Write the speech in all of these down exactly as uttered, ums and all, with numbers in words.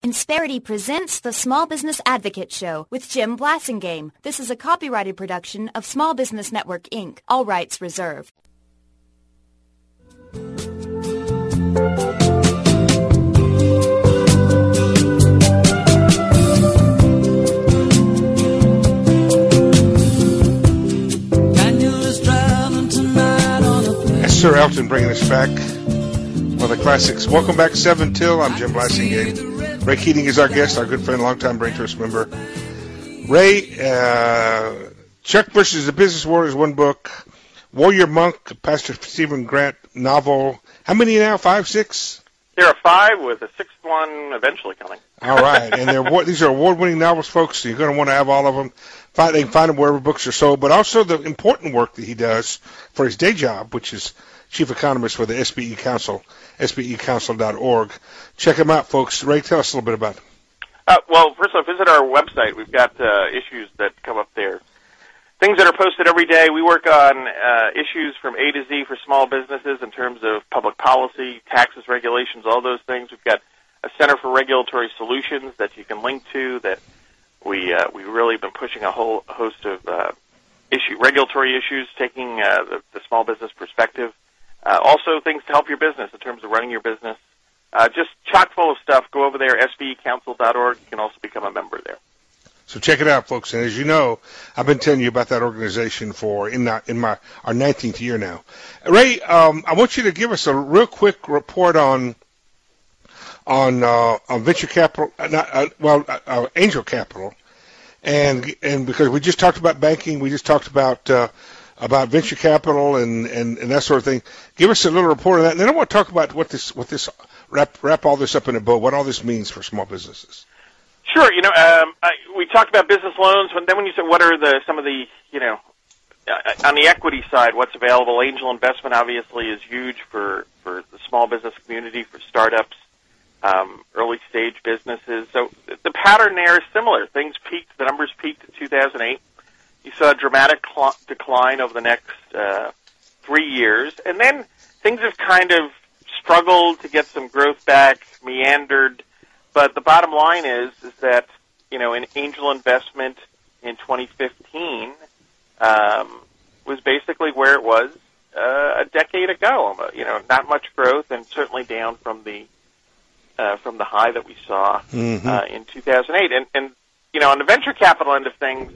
Insperity presents the Small Business Advocate Show with Jim Blasingame. This is a copyrighted production of Small Business Network, Incorporated. All rights reserved. Sir Elton bringing us back. One of the classics. Welcome back, seven till. I'm Jim Blasingame. Ray Keating is our guest, our good friend, longtime Brain Trust member. Ray, uh, Chuck versus the Business World is one book. Warrior Monk, Pastor Stephen Grant novel. How many now? Five, six? There are five, with a sixth one eventually coming. All right, and they're, these are award-winning novels, folks, so you're going to want to have all of them. Find, they can find them wherever books are sold, but also the important work that he does for his day job, which is chief economist for the S B E Council, S B E council dot org. Check him out, folks. Ray, tell us a little bit about him. Uh, well, first off, visit our website. We've got uh, issues that come up there. Things that are posted every day. We work on uh, issues from A to Z for small businesses in terms of public policy, taxes, regulations, all those things. We've got a Center for Regulatory Solutions that you can link to that we uh, we really have been pushing a whole host of uh, issue regulatory issues, taking uh, the, the small business perspective. Uh, also, things to help your business in terms of running your business. Uh, just chock full of stuff. Go over there, S B E council dot org. You can also become a member there. So check it out, folks. And as you know, I've been telling you about that organization for in, our, in my our nineteenth year now. Ray, um, I want you to give us a real quick report on on, uh, on venture capital, uh, not, uh, well, uh, uh, angel capital, and and because we just talked about banking, we just talked about uh, about venture capital and, and, and that sort of thing. Give us a little report on that, and then I want to talk about what this what this wrap wrap all this up in a bow, what all this means for small businesses. Sure. You know, um, I, we talked about business loans, but then when you said what are the some of the you know uh, on the equity side, what's available? Angel investment obviously is huge for for the small business community, for startups, um, early stage businesses. So the pattern there is similar. Things peaked. The numbers peaked in two thousand eight. You saw a dramatic cl- decline over the next uh, three years, and then things have kind of struggled to get some growth back, meandered. But the bottom line is, is that you know, an angel investment in twenty fifteen um, was basically where it was uh, a decade ago. You know, not much growth, and certainly down from the uh, from the high that we saw mm-hmm. uh, in two thousand eight. And, and you know, on the venture capital end of things.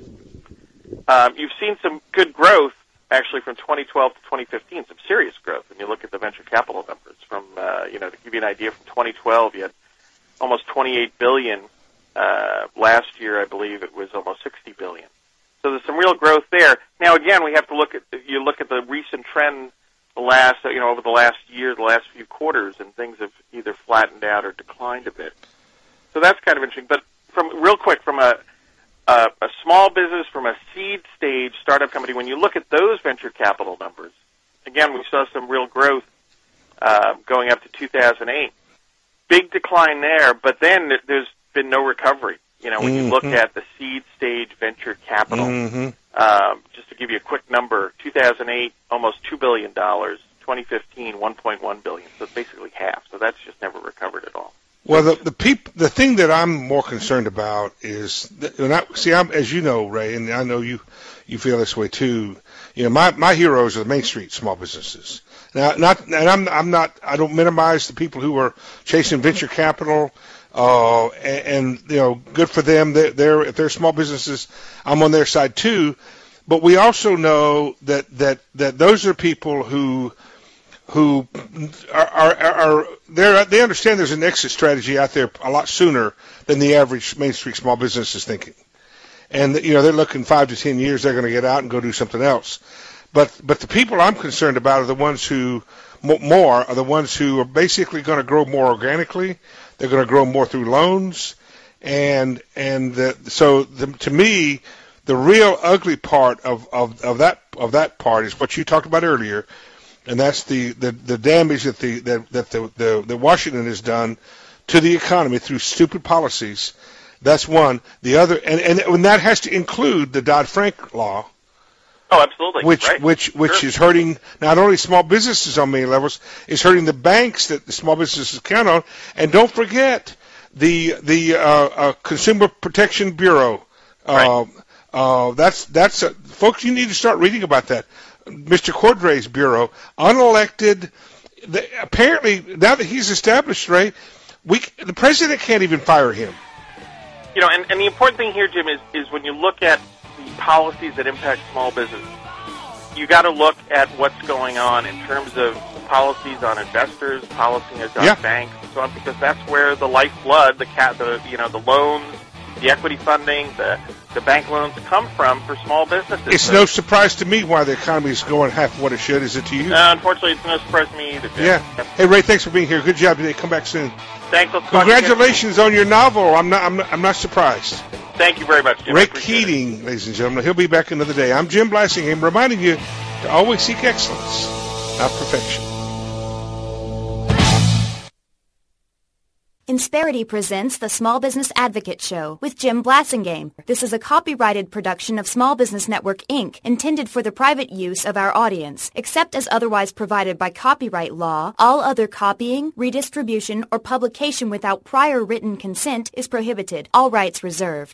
Um, you've seen some good growth, actually, from twenty twelve to twenty fifteen, some serious growth when you look at the venture capital numbers. From, uh, you know, to give you an idea, from twenty twelve, you had almost twenty-eight billion dollars. Uh, last year, I believe it was almost sixty billion dollars. So there's some real growth there. Now, again, we have to look at, you look at the recent trend the last, you know, over the last year, the last few quarters, and things have either flattened out or declined a bit. So that's kind of interesting. But from real quick, from a Uh, a small business from a seed stage startup company, when you look at those venture capital numbers, again, we saw some real growth uh, going up to two thousand eight. Big decline there, but then there's been no recovery. You know, when mm-hmm. you look at the seed stage venture capital, mm-hmm. um, just to give you a quick number, two thousand eight, almost two billion dollars, twenty fifteen, one point one billion dollars, so it's basically half. So that's just never recovered at all. Well, the the peop, the thing that I'm more concerned about is, that, and I, see, I'm, as you know, Ray, and I know you, you feel this way too. You know, my, my heroes are the Main Street small businesses. Now, not, and I'm I'm not, I don't minimize the people who are chasing venture capital, uh, and, and you know, good for them. They're, they're if they're small businesses, I'm on their side too. But we also know that that that those are people who. who are, are, are they they understand there's an exit strategy out there a lot sooner than the average Main Street small business is thinking. And, you know, they're looking five to ten years, they're going to get out and go do something else. But but the people I'm concerned about are the ones who, more, are the ones who are basically going to grow more organically. They're going to grow more through loans. And and the, so the, to me, the real ugly part of, of, of that of that part is what you talked about earlier. And that's the, the, the damage that the that, that the, the, the Washington has done to the economy through stupid policies. That's one. The other, and, and, and that has to include the Dodd-Frank law. Oh, absolutely. Which right. which which sure. is hurting not only small businesses on many levels, it's hurting the banks that the small businesses count on. And don't forget, the the uh, uh, Consumer Protection Bureau. Uh, Right. uh, that's that's uh, folks. You need to start reading about that. Mister Cordray's bureau, unelected. The, apparently, now that he's established, Ray, we the president can't even fire him. You know, and, and the important thing here, Jim, is, is when you look at the policies that impact small business, you got to look at what's going on in terms of policies on investors, policies on Yeah. banks, and so on, because that's where the lifeblood, the cat, the you know, the loans, the equity funding, the the bank loans come from for small businesses. It's So, no surprise to me why the economy is going half what it should. Is it to you? uh, unfortunately, it's no surprise to me either, Jim. Yeah. Hey, Ray, thanks for being here. Good job today. Come back soon. Thanks. Let's talk again. Congratulations on your novel. I'm not. I'm not, I'm not surprised. Thank you very much, Jim. I Ray appreciate it. Keating, ladies and gentlemen. He'll be back another day. I'm Jim Blassingham, reminding you to always seek excellence, not perfection. Insperity presents the Small Business Advocate Show with Jim Blasingame. This is a copyrighted production of Small Business Network, Incorporated, intended for the private use of our audience. Except as otherwise provided by copyright law, all other copying, redistribution, or publication without prior written consent is prohibited. All rights reserved.